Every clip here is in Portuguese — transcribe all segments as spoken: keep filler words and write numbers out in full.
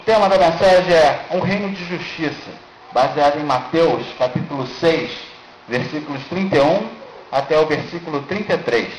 O tema da mensagem é um reino de justiça, baseado em Mateus, capítulo seis, versículos trinta e um até o versículo trinta e três.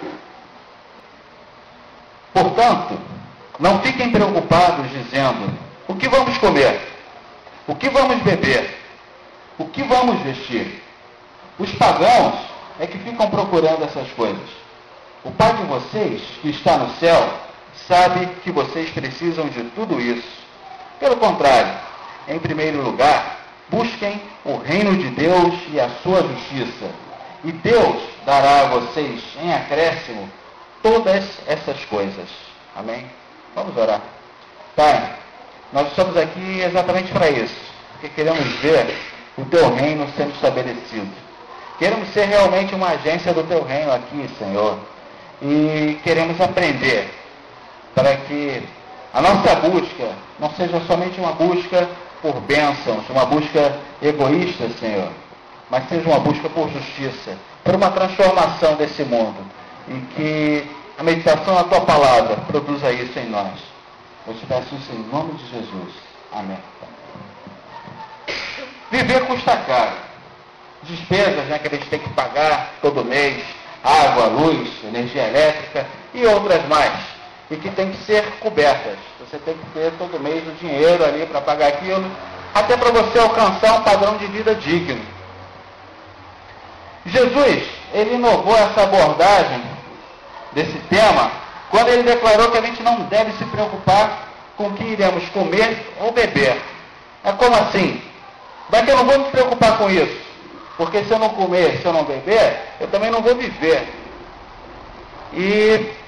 Portanto, não fiquem preocupados dizendo, o que vamos comer? O que vamos beber? O que vamos vestir? Os pagãos é que ficam procurando essas coisas. O Pai de vocês, que está no céu, sabe que vocês precisam de tudo isso. Pelo contrário, em primeiro lugar, busquem o reino de Deus e a sua justiça. E Deus dará a vocês, em acréscimo, todas essas coisas. Amém? Vamos orar. Pai, nós estamos aqui exatamente para isso, porque queremos ver o teu reino sendo estabelecido. Queremos ser realmente uma agência do teu reino aqui, Senhor. E queremos aprender para que a nossa busca não seja somente uma busca por bênçãos, uma busca egoísta, Senhor, mas seja uma busca por justiça, por uma transformação desse mundo, e que a meditação da tua palavra produza isso em nós. Eu te peço isso em nome de Jesus. Amém. Viver custa caro. Despesas, né, que a gente tem que pagar todo mês, água, luz, energia elétrica e outras mais, e que tem que ser cobertas. Você tem que ter todo mês o dinheiro ali para pagar aquilo, até para você alcançar um padrão de vida digno. Jesus, ele inovou essa abordagem desse tema quando ele declarou que a gente não deve se preocupar com o que iremos comer ou beber. É como assim? Mas que eu não vou me preocupar com isso, porque se eu não comer, se eu não beber, eu também não vou viver. E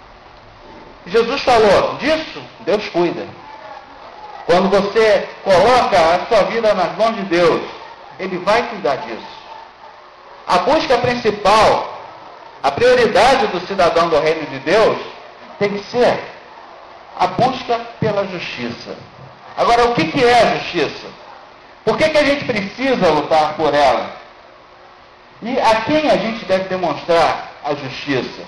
Jesus falou, disso Deus cuida. Quando você coloca a sua vida nas mãos de Deus, Ele vai cuidar disso. A busca principal, a prioridade do cidadão do reino de Deus, tem que ser a busca pela justiça. Agora, o que é a justiça? Por que que a gente precisa lutar por ela? E a quem a gente deve demonstrar a justiça?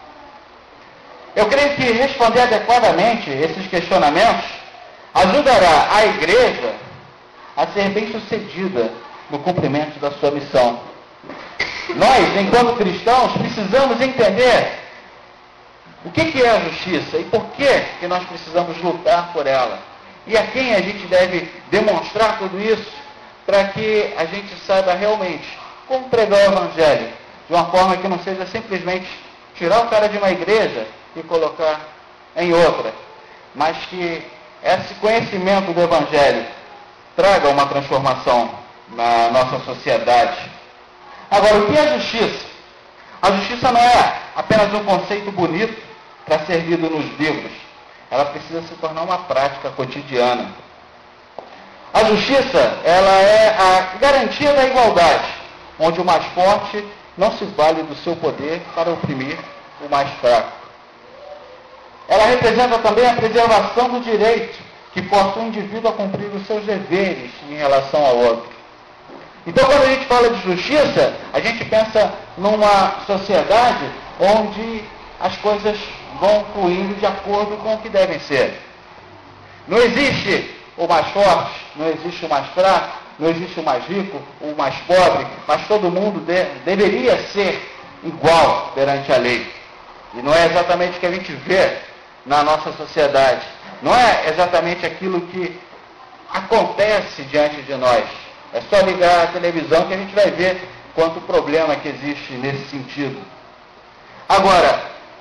Eu creio que responder adequadamente esses questionamentos ajudará a igreja a ser bem-sucedida no cumprimento da sua missão. Nós, enquanto cristãos, precisamos entender o que é a justiça e por que que nós precisamos lutar por ela. E a quem a gente deve demonstrar tudo isso para que a gente saiba realmente como pregar o Evangelho de uma forma que não seja simplesmente tirar o cara de uma igreja e colocar em outra, mas que esse conhecimento do Evangelho traga uma transformação na nossa sociedade. Agora, o que é justiça? A justiça não é apenas um conceito bonito para ser lido nos livros. Ela precisa se tornar uma prática cotidiana. A justiça, ela é a garantia da igualdade, onde o mais forte não se vale do seu poder para oprimir o mais fraco. Ela representa também a preservação do direito que força o indivíduo a cumprir os seus deveres em relação ao outro. Então, quando a gente fala de justiça, a gente pensa numa sociedade onde as coisas vão fluindo de acordo com o que devem ser. Não existe o mais forte, não existe o mais fraco, não existe o mais rico, o mais pobre, mas todo mundo de, deveria ser igual perante a lei. E não é exatamente o que a gente vê na nossa sociedade. Não é exatamente aquilo que acontece diante de nós. É só ligar a televisão que a gente vai ver quanto problema que existe nesse sentido. Agora,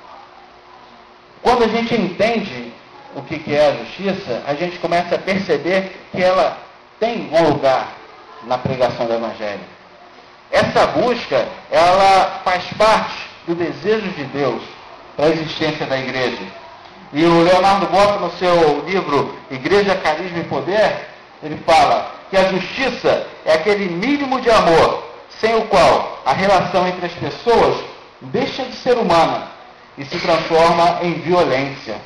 quando a gente entende o que é a justiça, a gente começa a perceber que ela tem um lugar na pregação do Evangelho. Essa busca, ela faz parte do desejo de Deus para a existência da igreja. E o Leonardo Boff, no seu livro Igreja, Carisma e Poder, ele fala que a justiça é aquele mínimo de amor sem o qual a relação entre as pessoas deixa de ser humana e se transforma em violência.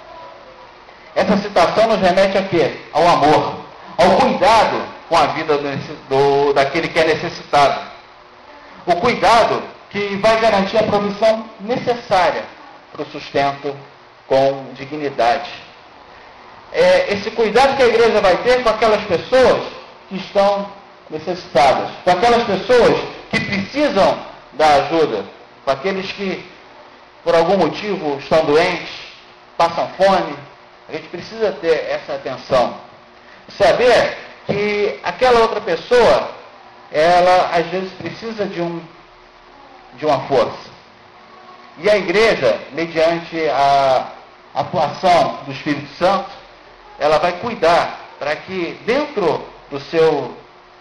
Essa citação nos remete a quê? Ao amor, ao cuidado com a vida do, do, daquele que é necessitado. O cuidado que vai garantir a provisão necessária para o sustento com dignidade. é, esse cuidado que a igreja vai ter com aquelas pessoas que estão necessitadas, com aquelas pessoas que precisam da ajuda, com aqueles que, por algum motivo, estão doentes, passam fome. A gente precisa ter essa atenção. Saber que aquela outra pessoa, ela às vezes precisa de, um, de uma força. E a igreja, mediante a atuação do Espírito Santo, ela vai cuidar para que dentro do seu,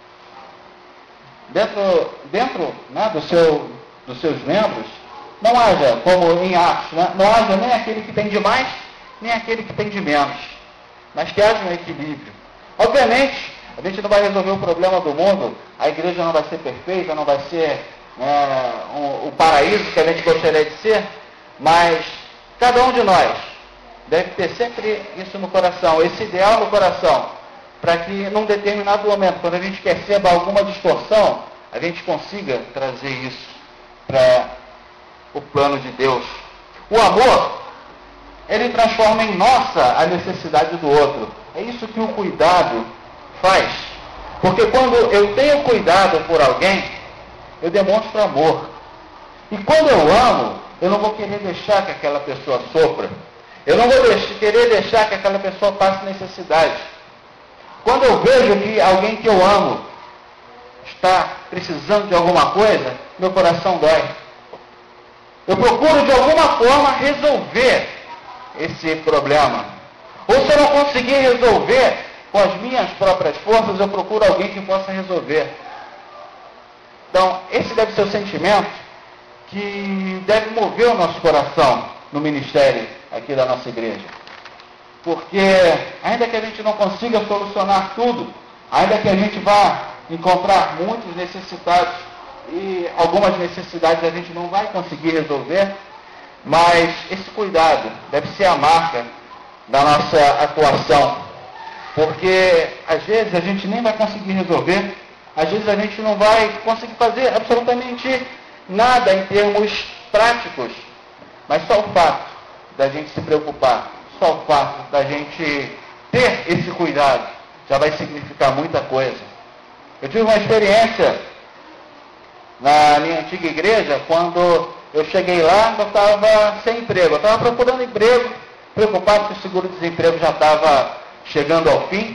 dentro, dentro né, do seu, dos seus membros, não haja, como em Atos, né, não haja nem aquele que tem de mais, nem aquele que tem de menos, mas que haja um equilíbrio. Obviamente, a gente não vai resolver o problema do mundo, a igreja não vai ser perfeita, não vai ser é, um, o paraíso que a gente gostaria de ser, mas cada um de nós deve ter sempre isso no coração, esse ideal no coração, para que num determinado momento, quando a gente perceba alguma distorção, a gente consiga trazer isso para o plano de Deus. O amor, ele transforma em nossa a necessidade do outro. É isso que o cuidado faz. Porque quando eu tenho cuidado por alguém, eu demonstro amor. E quando eu amo, eu não vou querer deixar que aquela pessoa sofra. Eu não vou deixar, querer deixar que aquela pessoa passe necessidade. Quando eu vejo que alguém que eu amo está precisando de alguma coisa, meu coração dói. Eu procuro de alguma forma resolver esse problema. Ou se eu não conseguir resolver com as minhas próprias forças, eu procuro alguém que possa resolver. Então, esse deve ser o sentimento que deve mover o nosso coração no ministério aqui da nossa igreja. Porque, ainda que a gente não consiga solucionar tudo, ainda que a gente vá encontrar muitos necessitados, e algumas necessidades a gente não vai conseguir resolver, mas esse cuidado deve ser a marca da nossa atuação. Porque, às vezes, a gente nem vai conseguir resolver, às vezes a gente não vai conseguir fazer absolutamente nada em termos práticos, mas só o fato da gente se preocupar, só o fato da gente ter esse cuidado, já vai significar muita coisa. Eu tive uma experiência na minha antiga igreja, quando eu cheguei lá, eu estava sem emprego. Eu estava procurando emprego, preocupado que o seguro-desemprego já estava chegando ao fim.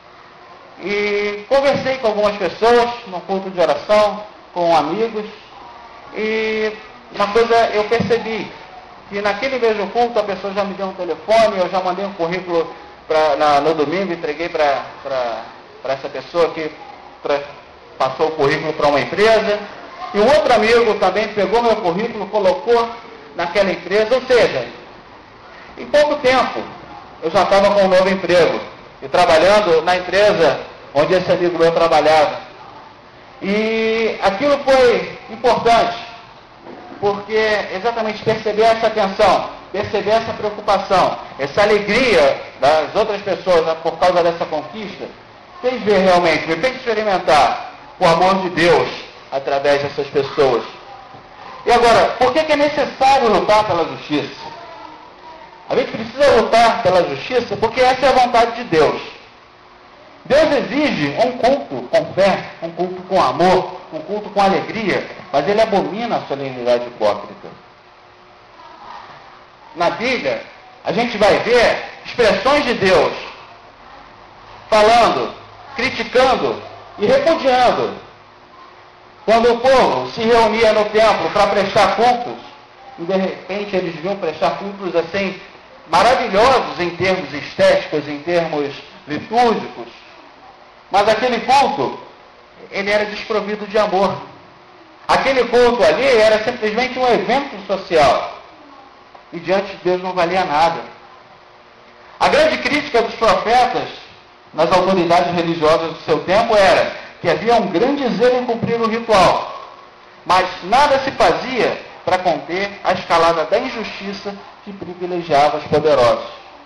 E conversei com algumas pessoas, num culto de oração, com amigos. E uma coisa eu percebi, que naquele mesmo culto a pessoa já me deu um telefone, eu já mandei um currículo pra, na, no domingo, entreguei para essa pessoa que pra, passou o currículo para uma empresa. E um outro amigo também pegou meu currículo, colocou naquela empresa, ou seja, em pouco tempo eu já estava com um novo emprego e trabalhando na empresa onde esse amigo meu trabalhava. E aquilo foi importante, porque exatamente perceber essa atenção, perceber essa preocupação, essa alegria das outras pessoas por causa dessa conquista, fez ver realmente, me fez experimentar o amor de Deus através dessas pessoas. E agora, por que, que é necessário lutar pela justiça? A gente precisa lutar pela justiça porque essa é a vontade de Deus. Deus exige um culto com fé, um culto com amor, um culto com alegria, mas Ele abomina a solenidade hipócrita. Na Bíblia, a gente vai ver expressões de Deus falando, criticando e repudiando. Quando o povo se reunia no templo para prestar cultos, e de repente eles vinham prestar cultos assim, maravilhosos em termos estéticos, em termos litúrgicos, mas aquele culto, ele era desprovido de amor. Aquele culto ali era simplesmente um evento social, e diante de Deus não valia nada. A grande crítica dos profetas nas autoridades religiosas do seu tempo era que havia um grande zelo em cumprir o ritual, mas nada se fazia para conter a escalada da injustiça que privilegiava os poderosos.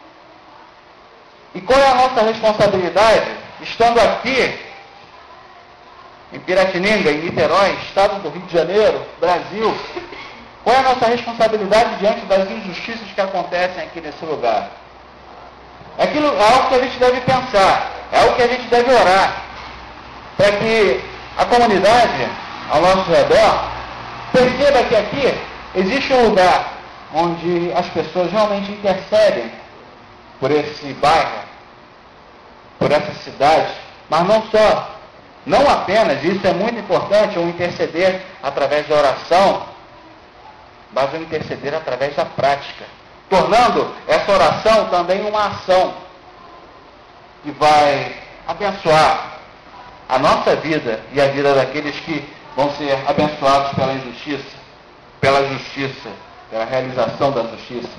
E qual é a nossa responsabilidade, estando aqui em Piratininga, em Niterói, estado do Rio de Janeiro, Brasil? Qual é a nossa responsabilidade diante das injustiças que acontecem aqui nesse lugar? É, aquilo, é algo que a gente deve pensar, é algo que a gente deve orar, para que a comunidade ao nosso redor perceba que aqui existe um lugar onde as pessoas realmente intercedem por esse bairro, por essa cidade, mas não só, não apenas, isso é muito importante, o interceder através da oração, mas o interceder através da prática, tornando essa oração também uma ação que vai abençoar a nossa vida e a vida daqueles que vão ser abençoados pela injustiça, pela justiça, pela realização da justiça.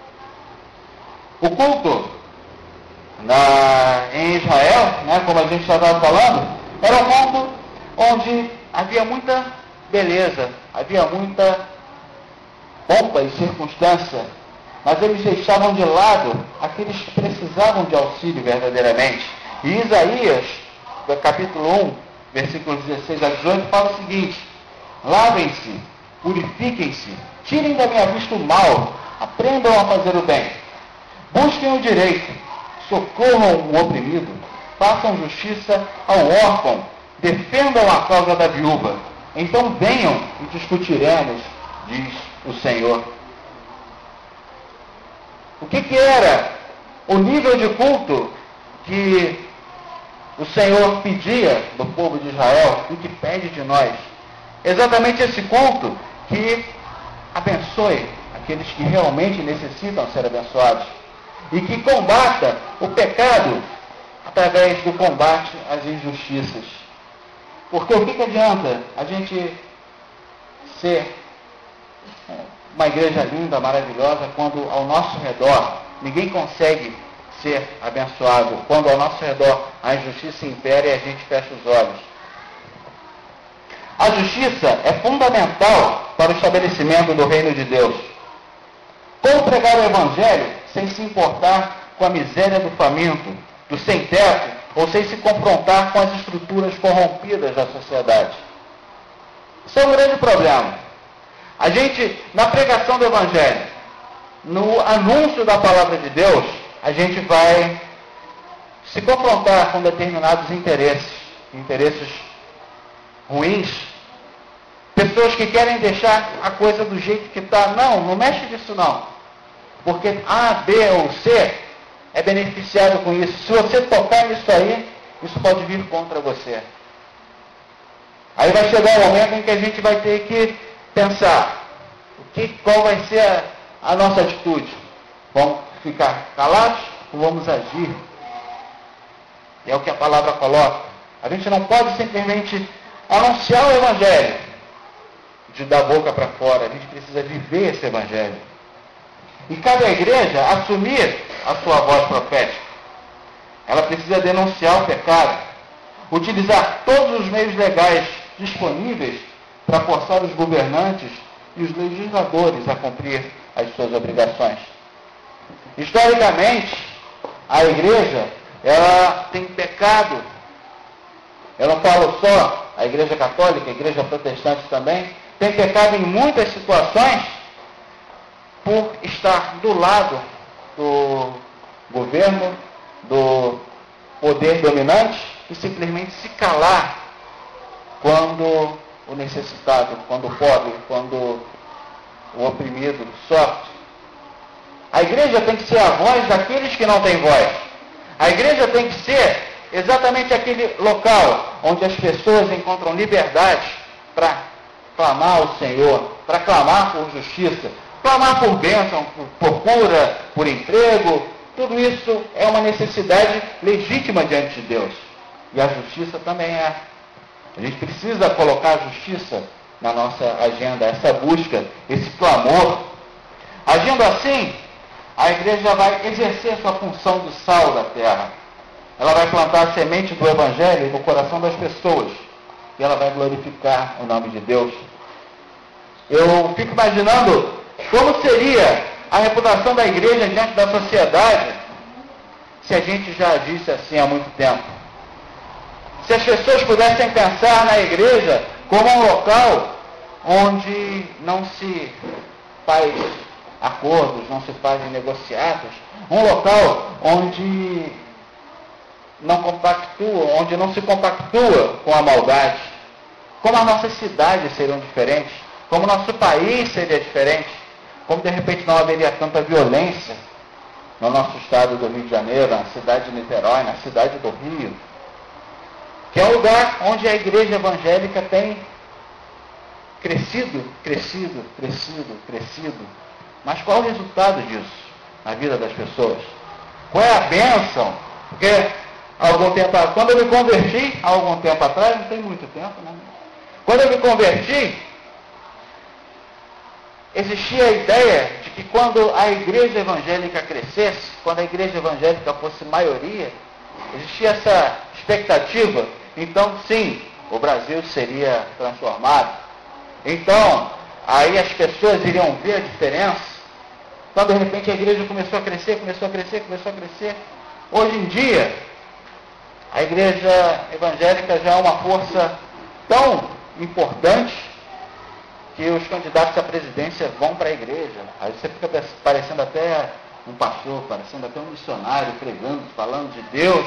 O culto na, em Israel, né, como a gente já estava falando, era um culto onde havia muita beleza, havia muita pompa e circunstância, mas eles deixavam de lado aqueles que precisavam de auxílio verdadeiramente. E Isaías, capítulo um, versículos dezesseis a dezoito, fala o seguinte: lavem-se, purifiquem-se, tirem da minha vista o mal, aprendam a fazer o bem, busquem o direito, socorram o oprimido, façam justiça ao órfão, defendam a causa da viúva. Então venham e discutiremos, diz o Senhor. O que, que era o nível de culto que o Senhor pedia do povo de Israel e que pede de nós? Exatamente esse culto que abençoe aqueles que realmente necessitam ser abençoados e que combata o pecado através do combate às injustiças. Porque o que, que adianta a gente ser uma igreja linda, maravilhosa, quando ao nosso redor ninguém consegue ser abençoado, quando ao nosso redor a injustiça impera e a gente fecha os olhos? A justiça é fundamental para o estabelecimento do reino de Deus. Como pregar o Evangelho sem se importar com a miséria do faminto, do sem-teto, ou sem se confrontar com as estruturas corrompidas da sociedade? Isso é um grande problema. A gente, na pregação do Evangelho, no anúncio da palavra de Deus, a gente vai se confrontar com determinados interesses, interesses ruins, pessoas que querem deixar a coisa do jeito que está. Não, não mexe nisso não, porque A, B ou C é beneficiado com isso. Se você tocar nisso aí, isso pode vir contra você. Aí vai chegar um momento em que a gente vai ter que pensar, o que, qual vai ser a, a nossa atitude? Vamos ficar calados ou vamos agir? É o que a palavra coloca. A gente não pode simplesmente anunciar o Evangelho de da boca para fora. A gente precisa viver esse Evangelho. E cabe à igreja assumir a sua voz profética. Ela precisa denunciar o pecado, utilizar todos os meios legais disponíveis para forçar os governantes e os legisladores a cumprir as suas obrigações. Historicamente, a igreja, ela tem pecado. Eu não falo só a igreja católica, a igreja protestante também, tem pecado em muitas situações por estar do lado do governo, do poder dominante e simplesmente se calar quando o necessitado, quando o pobre, quando o oprimido sofre. A igreja tem que ser a voz daqueles que não têm voz. A igreja tem que ser exatamente aquele local onde as pessoas encontram liberdade para clamar ao Senhor, para clamar por justiça, clamar por bênção, por, por cura, por emprego. Tudo isso é uma necessidade legítima diante de Deus. E a justiça também é. A gente precisa colocar a justiça na nossa agenda, essa busca, esse clamor. Agindo assim, a igreja vai exercer sua função de sal da terra. Ela vai plantar a semente do Evangelho no coração das pessoas. E ela vai glorificar o nome de Deus. Eu fico imaginando como seria a reputação da igreja diante da sociedade se a gente já agisse assim há muito tempo. Se as pessoas pudessem pensar na igreja como um local onde não se faz acordos, não se fazem negociados, um local onde não compactua, onde não se compactua com a maldade, como as nossas cidades seriam diferentes, como o nosso país seria diferente, como de repente não haveria tanta violência no nosso estado do Rio de Janeiro, na cidade de Niterói, na cidade do Rio, que é um lugar onde a igreja evangélica tem crescido, crescido, crescido, crescido. Mas qual é o resultado disso na vida das pessoas? Qual é a bênção? Porque algum tempo, quando eu me converti, há algum tempo atrás, não tem muito tempo, né? Quando eu me converti, existia a ideia de que quando a igreja evangélica crescesse, quando a igreja evangélica fosse maioria, existia essa expectativa, então sim, o Brasil seria transformado. Então, aí as pessoas iriam ver a diferença. Quando de repente a igreja começou a crescer, começou a crescer, começou a crescer. Hoje em dia, a igreja evangélica já é uma força tão importante que os candidatos à presidência vão para a igreja. Aí você fica parecendo até um pastor, parecendo até um missionário, pregando, falando de Deus.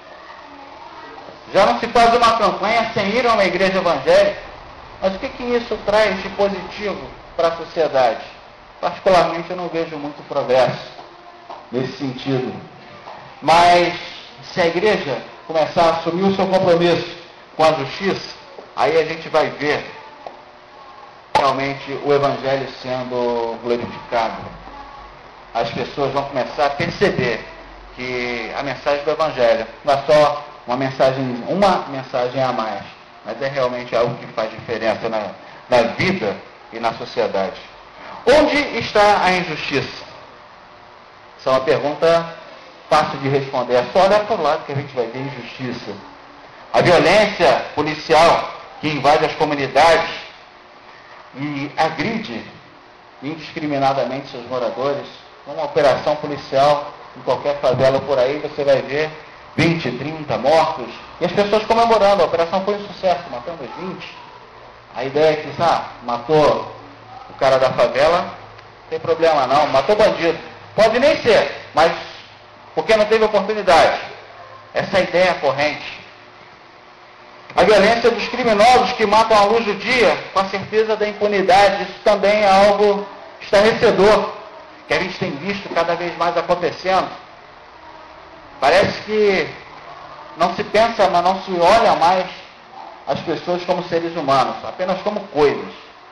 Já não se faz uma campanha sem ir a uma igreja evangélica. Mas o que, que isso traz de positivo para a sociedade? Particularmente eu não vejo muito progresso nesse sentido. Mas se a igreja começar a assumir o seu compromisso com a justiça, aí a gente vai ver realmente o evangelho sendo glorificado. As pessoas vão começar a perceber que a mensagem do evangelho não é só uma mensagem, uma mensagem a mais, mas é realmente algo que faz diferença na, na vida e na sociedade. Onde está a injustiça? Essa é uma pergunta fácil de responder. É só olhar para o lado que a gente vai ver injustiça. A violência policial que invade as comunidades e agride indiscriminadamente seus moradores. Uma operação policial em qualquer favela por aí, você vai ver vinte, trinta mortos. E as pessoas comemorando, a operação foi um sucesso, matamos vinte. A ideia é que, ah, matou o cara da favela, não tem problema não, matou bandido. Pode nem ser, mas porque não teve oportunidade. Essa é a ideia corrente. A violência dos criminosos que matam à luz do dia, com a certeza da impunidade, isso também é algo estarrecedor, que a gente tem visto cada vez mais acontecendo. Parece que não se pensa, mas não se olha mais as pessoas como seres humanos, apenas como coisas.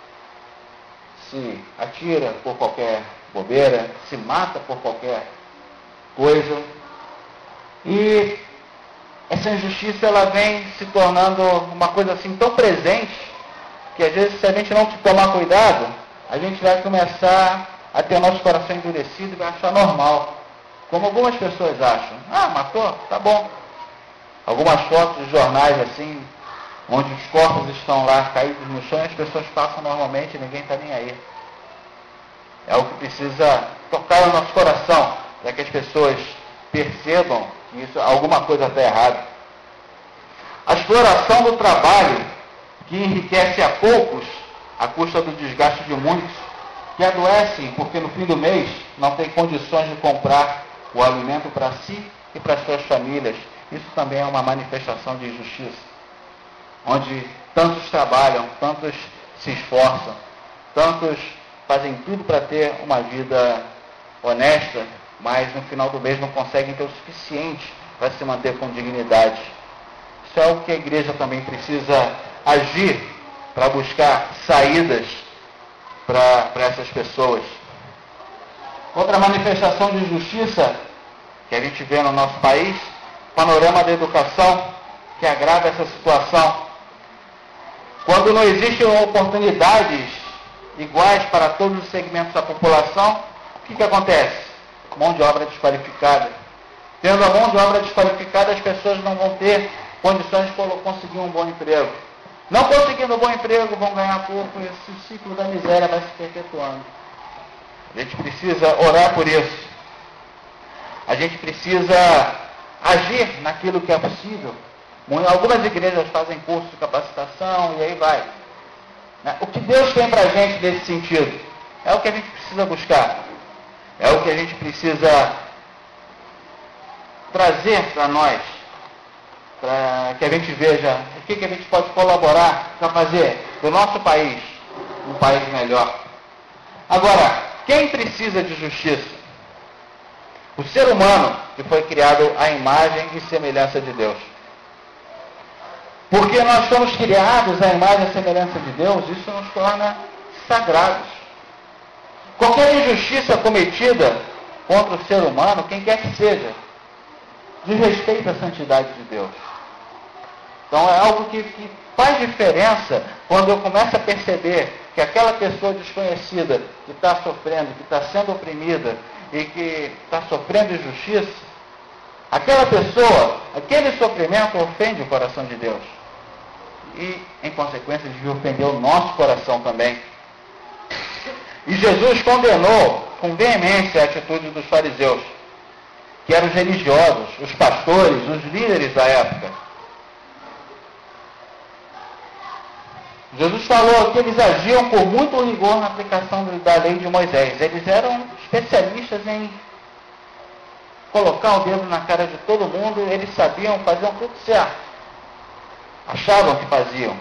Se atira por qualquer bobeira, se mata por qualquer coisa. E essa injustiça ela vem se tornando uma coisa assim tão presente que às vezes se a gente não tomar cuidado, a gente vai começar a ter o nosso coração endurecido e vai achar normal. Como algumas pessoas acham. Ah, matou? Tá bom. Algumas fotos de jornais assim, onde os corpos estão lá caídos no chão e as pessoas passam normalmente e ninguém está nem aí. É algo que precisa tocar no nosso coração, para que as pessoas percebam que isso, alguma coisa está errada. A exploração do trabalho, que enriquece a poucos, à custa do desgaste de muitos, que adoecem porque no fim do mês não tem condições de comprar o alimento para si e para suas famílias. Isso também é uma manifestação de injustiça, onde tantos trabalham, tantos se esforçam, tantos fazem tudo para ter uma vida honesta, mas no final do mês não conseguem ter o suficiente para se manter com dignidade. Isso é algo que a igreja também precisa agir para buscar saídas para essas pessoas. Outra manifestação de injustiça que a gente vê no nosso país, panorama da educação, que agrava essa situação. Quando não existem oportunidades iguais para todos os segmentos da população, o que, que acontece? Mão de obra desqualificada. Tendo a mão de obra desqualificada, as pessoas não vão ter condições de conseguir um bom emprego. Não conseguindo um bom emprego, vão ganhar pouco e esse ciclo da miséria vai se perpetuando. A gente precisa orar por isso. A gente precisa agir naquilo que é possível. Algumas igrejas fazem curso de capacitação e aí vai. O que Deus tem para a gente nesse sentido é o que a gente precisa buscar. É o que a gente precisa trazer para nós, para que a gente veja o que, que a gente pode colaborar para fazer do nosso país um país melhor. Agora, quem precisa de justiça? O ser humano que foi criado à imagem e semelhança de Deus. Porque nós somos criados à imagem e semelhança de Deus, isso nos torna sagrados. Qualquer injustiça cometida contra o ser humano, quem quer que seja, desrespeita a santidade de Deus. Então é algo que, que faz diferença quando eu começo a perceber que aquela pessoa desconhecida que está sofrendo, que está sendo oprimida e que está sofrendo injustiça, aquela pessoa, aquele sofrimento ofende o coração de Deus. E, em consequência, devia ofender o nosso coração também. E Jesus condenou com veemência a atitude dos fariseus, que eram os religiosos, os pastores, os líderes da época. Jesus falou que eles agiam com muito rigor na aplicação da lei de Moisés. Eles eram especialistas em colocar o dedo na cara de todo mundo, eles sabiam, faziam tudo certo. Achavam que faziam.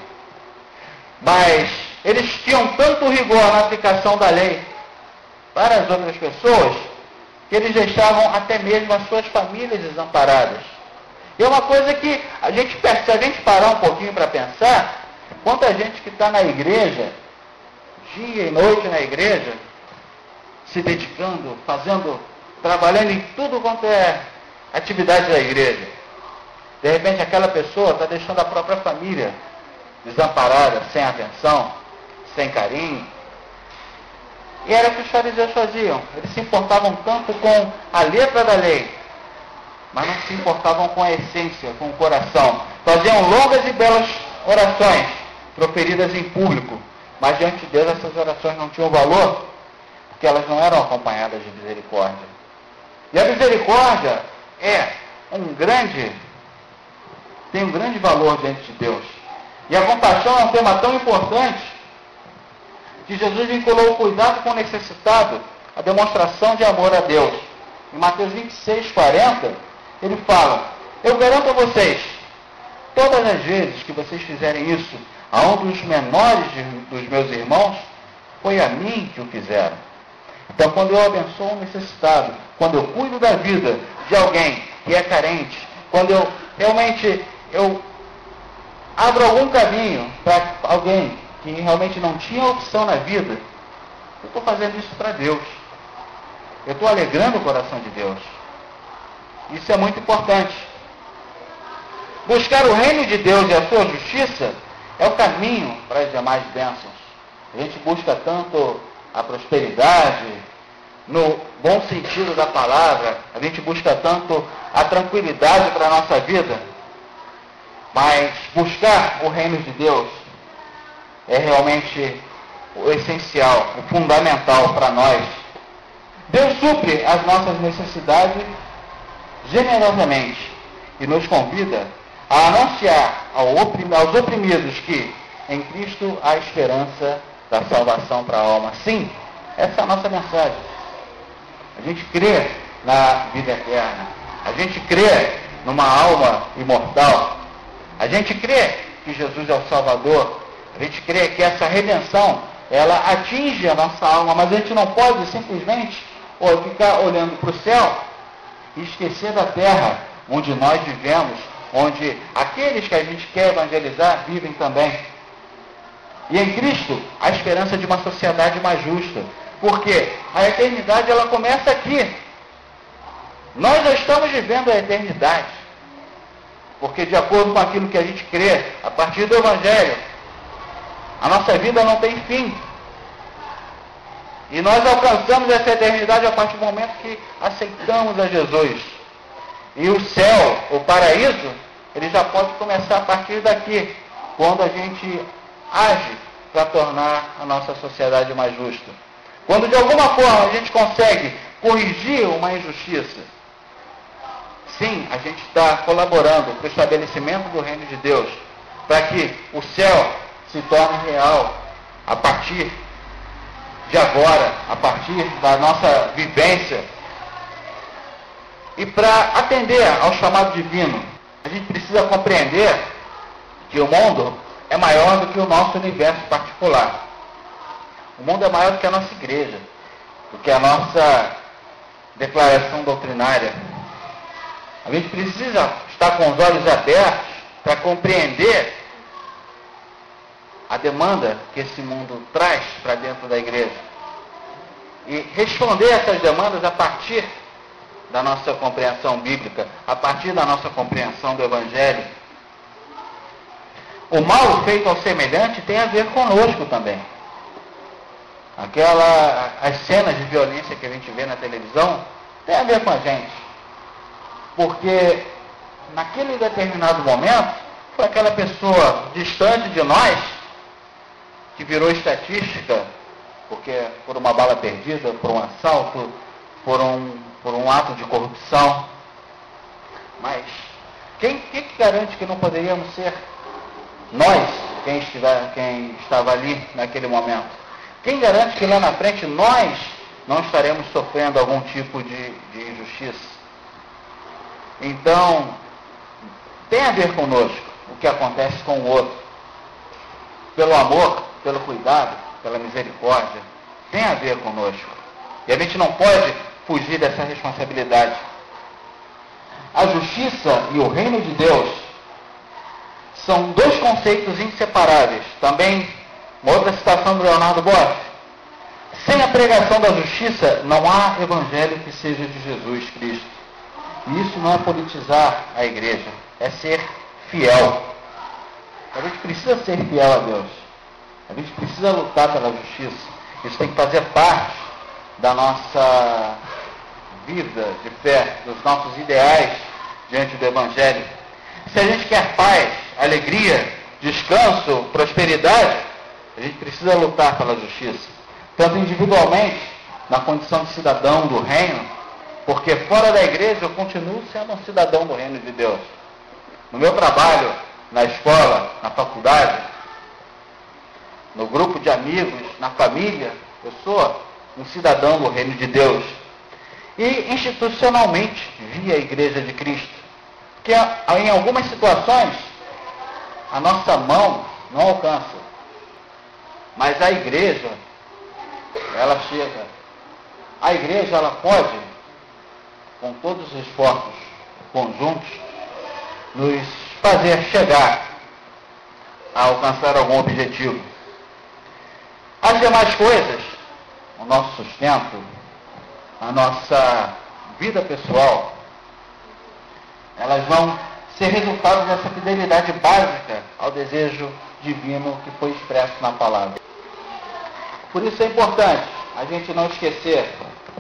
Mas eles tinham tanto rigor na aplicação da lei para as outras pessoas, que eles deixavam até mesmo as suas famílias desamparadas. E é uma coisa que a gente percebe, se a gente parar um pouquinho para pensar, quanta gente que está na igreja, dia e noite na igreja, se dedicando, fazendo, trabalhando em tudo quanto é atividade da igreja. De repente aquela pessoa está deixando a própria família desamparada, sem atenção, sem carinho. E era o que os fariseus faziam. Eles se importavam tanto com a letra da lei, mas não se importavam com a essência, com o coração. Faziam longas e belas orações, proferidas em público, mas diante de Deus essas orações não tinham valor, porque elas não eram acompanhadas de misericórdia. E a misericórdia é um grande, tem um grande valor diante de Deus. E a compaixão é um tema tão importante que Jesus vinculou o cuidado com o necessitado, a demonstração de amor a Deus. Em Mateus vinte e seis, quarenta, ele fala: eu garanto a vocês, todas as vezes que vocês fizerem isso a um dos menores de, dos meus irmãos, foi a mim que o fizeram. Então, quando eu abençoo o necessitado, quando eu cuido da vida de alguém que é carente, quando eu realmente eu abro algum caminho para alguém que realmente não tinha opção na vida, eu estou fazendo isso para Deus. Eu estou alegrando o coração de Deus. Isso é muito importante. Buscar o reino de Deus e a sua justiça é o caminho para as demais bênçãos. A gente busca tanto a prosperidade, no bom sentido da palavra, a gente busca tanto a tranquilidade para a nossa vida, mas buscar o reino de Deus é realmente o essencial, o fundamental para nós. Deus supre as nossas necessidades generosamente e nos convida a anunciar aos oprimidos que em Cristo há esperança da salvação para a alma. Sim, essa é a nossa mensagem. A gente crê na vida eterna. A gente crê numa alma imortal. A gente crê que Jesus é o Salvador. A gente crê que essa redenção, ela atinge a nossa alma, mas a gente não pode simplesmente ficar olhando para o céu e esquecer da terra onde nós vivemos, onde aqueles que a gente quer evangelizar vivem também. E em Cristo, a esperança de uma sociedade mais justa. Porque a eternidade, ela começa aqui. Nós já estamos vivendo a eternidade. Porque de acordo com aquilo que a gente crê, a partir do Evangelho, a nossa vida não tem fim. E nós alcançamos essa eternidade a partir do momento que aceitamos a Jesus. E o céu, o paraíso, ele já pode começar a partir daqui, quando a gente age para tornar a nossa sociedade mais justa. Quando de alguma forma a gente consegue corrigir uma injustiça, sim, a gente está colaborando para o estabelecimento do reino de Deus, para que o céu se torne real a partir de agora, a partir da nossa vivência. E para atender ao chamado divino, a gente precisa compreender que o mundo é maior do que o nosso universo particular. O mundo é maior do que a nossa igreja, do que a nossa declaração doutrinária. A gente precisa estar com os olhos abertos para compreender a demanda que esse mundo traz para dentro da igreja. E responder essas demandas a partir da nossa compreensão bíblica, a partir da nossa compreensão do Evangelho. O mal feito ao semelhante tem a ver conosco também. Aquela, as cenas de violência que a gente vê na televisão tem a ver com a gente. Porque naquele determinado momento, foi aquela pessoa distante de nós que virou estatística, porque por uma bala perdida, por um assalto, por um, por um ato de corrupção. Mas quem, quem garante que não poderíamos ser nós, quem, estiver, quem estava ali naquele momento? Quem garante que lá na frente nós não estaremos sofrendo algum tipo de, de injustiça? Então, tem a ver conosco o que acontece com o outro. Pelo amor, pelo cuidado, pela misericórdia, tem a ver conosco. E a gente não pode fugir dessa responsabilidade. A justiça e o reino de Deus são dois conceitos inseparáveis. Também, uma outra citação do Leonardo Boff: sem a pregação da justiça, não há evangelho que seja de Jesus Cristo. E isso não é politizar a igreja, é ser fiel. A gente precisa ser fiel a Deus. A gente precisa lutar pela justiça. Isso tem que fazer parte da nossa vida de fé, dos nossos ideais diante do Evangelho. Se a gente quer paz, alegria, descanso, prosperidade, a gente precisa lutar pela justiça. Tanto individualmente, na condição de cidadão do reino, porque fora da igreja eu continuo sendo um cidadão do reino de Deus. No meu trabalho, na escola, na faculdade, no grupo de amigos, na família, eu sou um cidadão do reino de Deus. E institucionalmente, via a Igreja de Cristo. Porque em algumas situações, a nossa mão não alcança. Mas a igreja, ela chega. A igreja, ela pode, com todos os esforços conjuntos, nos fazer chegar a alcançar algum objetivo. As demais coisas, o nosso sustento, a nossa vida pessoal, elas vão ser resultado dessa fidelidade básica ao desejo divino que foi expresso na palavra. Por isso é importante a gente não esquecer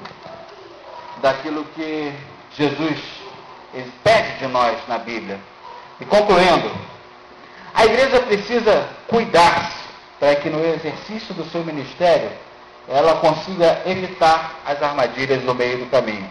daquilo que Jesus pede de nós na Bíblia. E concluindo, a igreja precisa cuidar-se para que no exercício do seu ministério ela consiga evitar as armadilhas do meio do caminho.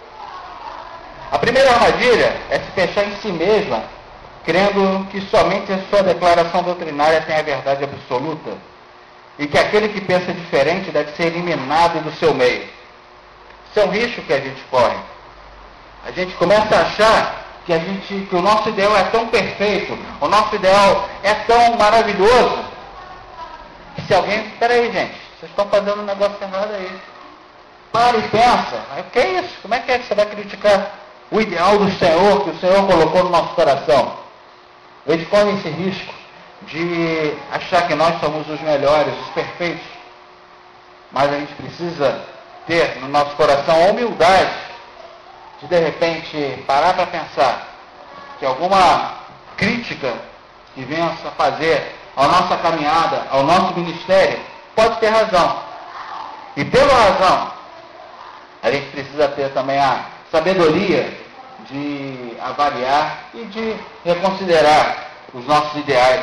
A primeira armadilha é se fechar em si mesma, crendo que somente a sua declaração doutrinária tem a verdade absoluta e que aquele que pensa diferente deve ser eliminado do seu meio. Isso é um risco que a gente corre. A gente começa a achar que, a gente, que o nosso ideal é tão perfeito, o nosso ideal é tão maravilhoso, que se alguém... Peraí, gente, vocês estão fazendo um negócio errado aí. Para e pensa. O que é isso? Como é que é que você vai criticar o ideal do Senhor, que o Senhor colocou no nosso coração? A gente corre esse risco de achar que nós somos os melhores, os perfeitos. Mas a gente precisa ter no nosso coração a humildade de, de repente, parar para pensar que alguma crítica que venha a fazer à nossa caminhada, ao nosso ministério, pode ter razão. E pela razão, a gente precisa ter também a sabedoria de avaliar e de reconsiderar os nossos ideais.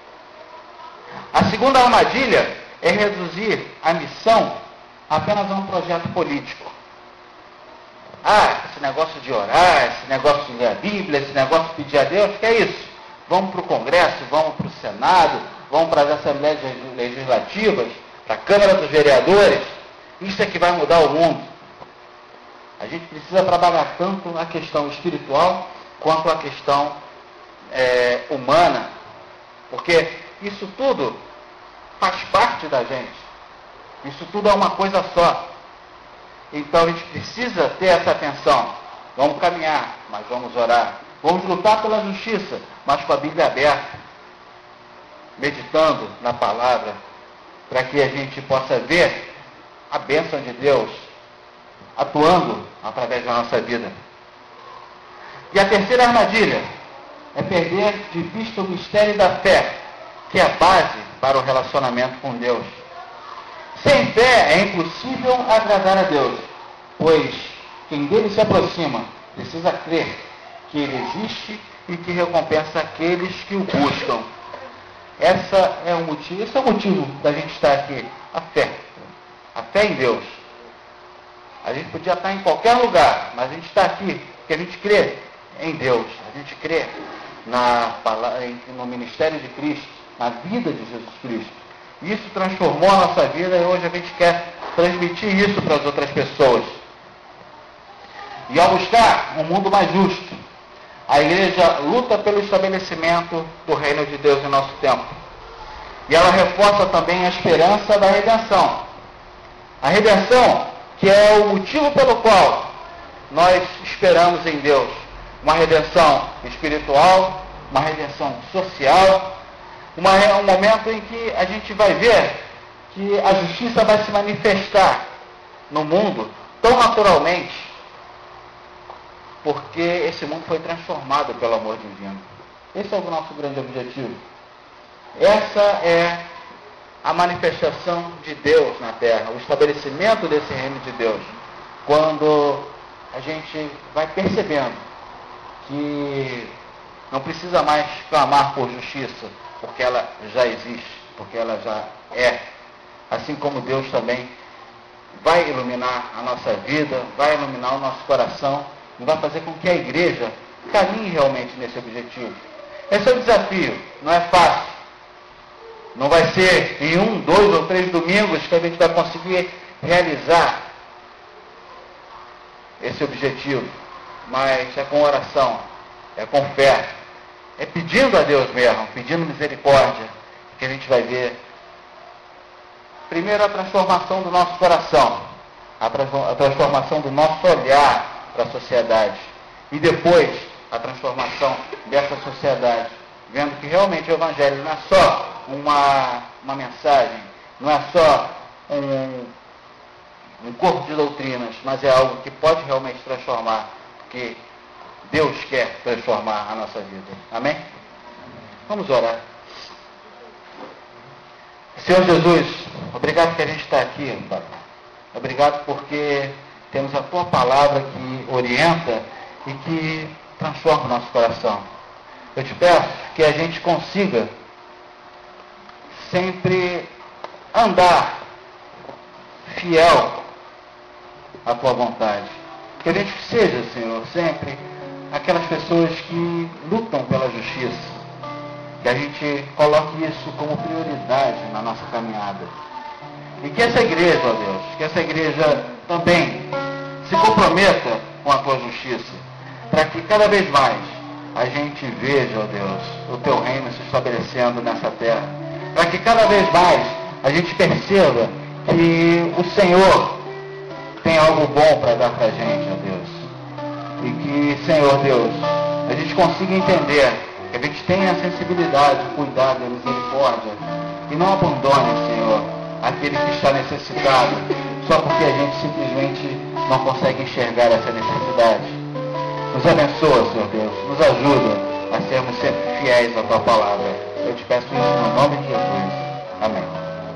A segunda armadilha é reduzir a missão apenas a um projeto político. Ah, esse negócio de orar, esse negócio de ler a Bíblia, esse negócio de pedir a Deus, que é isso? Vamos para o Congresso, vamos para o Senado, vamos para as Assembleias Legislativas, para a Câmara dos Vereadores, isso é que vai mudar o mundo. A gente precisa trabalhar tanto a questão espiritual quanto a questão é, humana, porque isso tudo faz parte da gente. Isso tudo é uma coisa só. Então a gente precisa ter essa atenção. Vamos caminhar, mas vamos orar. Vamos lutar pela justiça, mas com a Bíblia aberta, meditando na palavra, para que a gente possa ver a bênção de Deus atuando através da nossa vida. E a terceira armadilha é perder de vista o mistério da fé, que é a base para o relacionamento com Deus. Sem fé é impossível agradar a Deus, pois quem dele se aproxima precisa crer que ele existe e que recompensa aqueles que o buscam. Essa é o motivo, esse é o motivo da gente estar aqui, a fé. A fé em Deus. A gente podia estar em qualquer lugar, mas a gente está aqui porque a gente crê em Deus. A gente crê na, no ministério de Cristo, na vida de Jesus Cristo. Isso transformou a nossa vida e hoje a gente quer transmitir isso para as outras pessoas. E ao buscar um mundo mais justo, a igreja luta pelo estabelecimento do reino de Deus em nosso tempo. E ela reforça também a esperança da redenção. A redenção, que é o motivo pelo qual nós esperamos em Deus. Uma redenção espiritual, uma redenção social, uma, um momento em que a gente vai ver que a justiça vai se manifestar no mundo tão naturalmente, porque esse mundo foi transformado pelo amor divino. Esse é o nosso grande objetivo. Essa é a manifestação de Deus na terra, o estabelecimento desse reino de Deus, quando a gente vai percebendo que não precisa mais clamar por justiça, porque ela já existe, porque ela já é. Assim como Deus também vai iluminar a nossa vida, vai iluminar o nosso coração, e vai fazer com que a igreja caminhe realmente nesse objetivo. Esse é o desafio, não é fácil. Não vai ser em um, dois ou três domingos que a gente vai conseguir realizar esse objetivo. Mas é com oração, é com fé, é pedindo a Deus mesmo, pedindo misericórdia, que a gente vai ver, primeiro, a transformação do nosso coração, a transformação do nosso olhar para a sociedade, e depois a transformação dessa sociedade, vendo que realmente o Evangelho não é só uma, uma mensagem, não é só um, um corpo de doutrinas, mas é algo que pode realmente transformar, porque Deus quer transformar a nossa vida. Amém? Vamos orar. Senhor Jesus, obrigado que a gente está aqui, Pai. Obrigado porque temos a Tua palavra que orienta e que transforma o nosso coração. Eu te peço que a gente consiga sempre andar fiel à Tua vontade. Que a gente seja, Senhor, sempre aquelas pessoas que lutam pela justiça. Que a gente coloque isso como prioridade na nossa caminhada. E que essa igreja, ó Deus, que essa igreja também se comprometa com a Tua justiça. Para que cada vez mais a gente veja, ó Deus, o Teu reino se estabelecendo nessa terra. Para que cada vez mais a gente perceba que o Senhor tem algo bom para dar para a gente, ó Deus. E que, Senhor Deus, a gente consiga entender que a gente tenha a sensibilidade, o cuidado e a misericórdia. E não abandone, Senhor, aquele que está necessitado, só porque a gente simplesmente não consegue enxergar essa necessidade. Nos abençoa, Senhor Deus, nos ajuda a sermos sempre fiéis à Tua palavra. Eu te peço isso no nome de Jesus. Amém.